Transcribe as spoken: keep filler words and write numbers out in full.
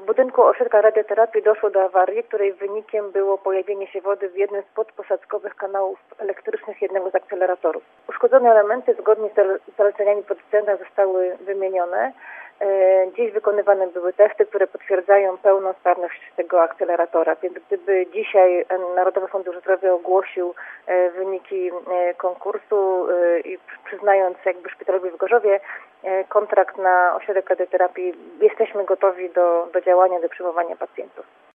budynku ośrodka radioterapii doszło do awarii, której wynikiem było pojawienie się wody w jednym z podposadzkowych kanałów elektrycznych jednego z akceleratorów. Uszkodzone elementy zgodnie z zaleceniami producenta zostały wymienione. Dziś wykonywane były testy, które potwierdzają pełną sprawność tego akceleratora, więc gdyby dzisiaj Narodowy Fundusz Zdrowia ogłosił wyniki konkursu i przyznając jakby szpitalowi w Gorzowie kontrakt na ośrodek radioterapii, jesteśmy gotowi do, do działania, do przyjmowania pacjentów.